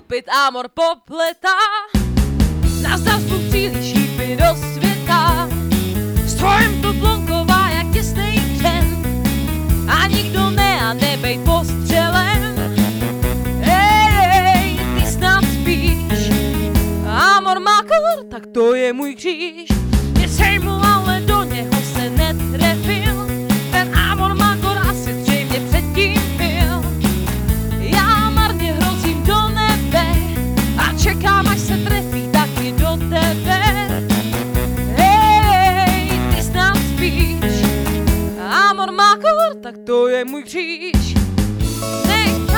opět Amor popletá. Nazdar spolu příliš šípy do světa. Strojem to blonková jak těsnej křen. A nikdo ne a nebej postřelen. Ej, ty snad spíš. Amor má kolor, tak to je můj kříž. Mě sejmul, ale do něho se netrefil. Ten Amor má kor asi zřejmě předtím byl. Já marně hrozím do nebe a čekám, až se trefí taky do tebe. Hej, ty snad spíš. Amor má kolor, tak to je můj kříž. Nech